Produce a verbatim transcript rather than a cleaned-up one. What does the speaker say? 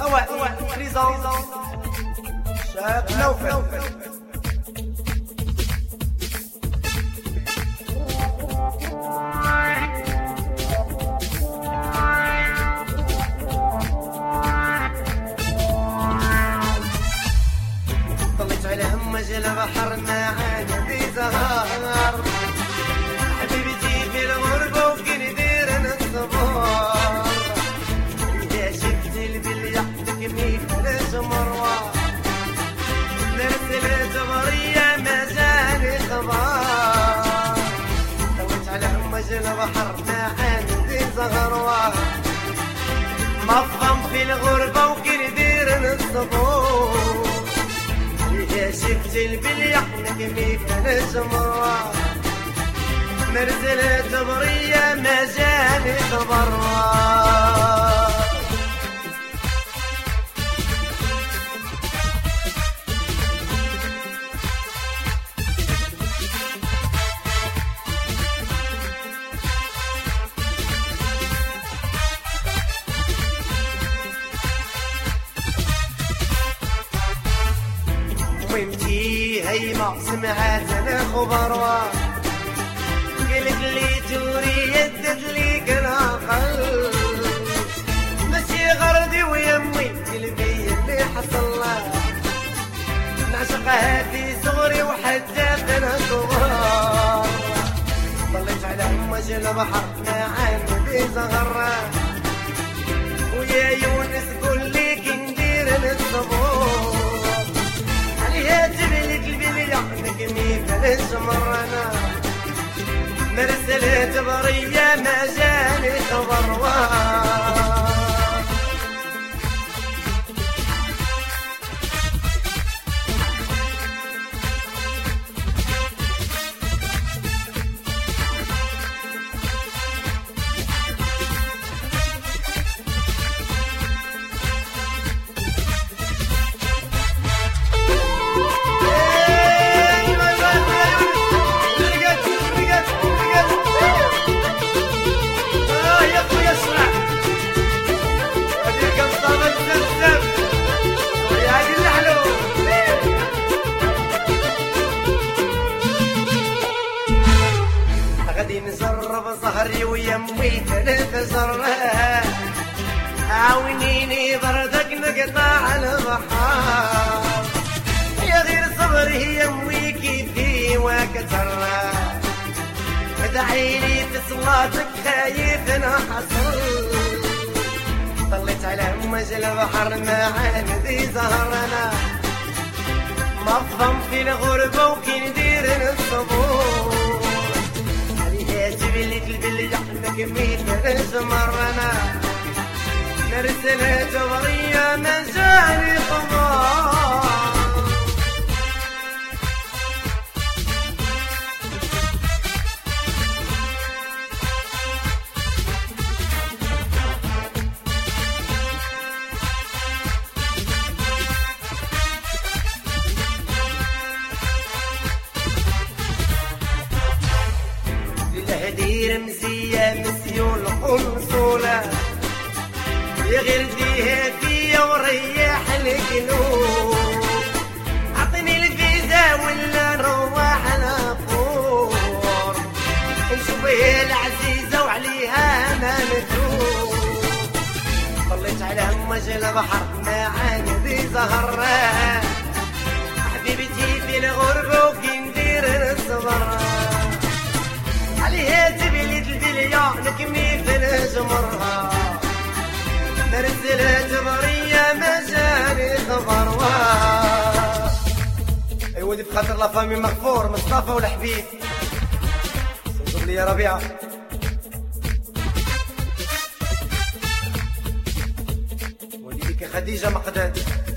أوائل بريزون شاق نوفل. طلعت على همج البحر معانا في زهر، حبيبتي في الغربة وكن دير الصبار، إذا شفت البل يحدك مثل الجمروة، نرسل جبرية ما زال خبار. طلعت على همج البحر معانا في زهر، مفخم في الغربة وكن دير الصبور، إذا شفت البل يحدك مثل الجمروة، مرزل جبرية ما جاني خبرها. ومتي هيما سمعت انا خبرها، قلت لي توري يدت لي كالعقل، ماشي غردي ويمي قلبي اللي حصل له، نعشقها في صغري وحتى انا صغار. طلعت على همج البحر معانا في زهرة، ويا يونس قول لي كندير الصبور، عليها تبلك البلية نكمي فالجمرنا، مرسل جبرية ما جاني خبرها. غادي نجرب ظهري ويمي ثلاث زرات، عاونيني بردك نقطع البحر، يا غير صبري يمي كيفي وكترى، ادعيلي في صلاتك خايف نحصل. طليت على همج البحر معانا ذي زهرنا، مفخم في الغربة وكندير الصبور، جبلت البل يحلك مثل الجمرنا، نرسل جبرية ما جاني خبر. دير مزية مسيول قنصولة، يا غير ديها فيا وريح القلوب، عطني الفيزا ولا نروح نفور، نشوفها العزيزة وعليها ما نتوب. طليت على همج البحر معانا ذي زهرة، حبيبتي في الغربة وكندير الصبر، عليها تبلت البلية نكمي في الجمرها، نرسل جبرية ما جاني خبرها. ايوا دي بخاطر لا فامي مغفور مصطفى والحبيب، صوتوا لي يا ربيعة. وليدك خديجة مقداد.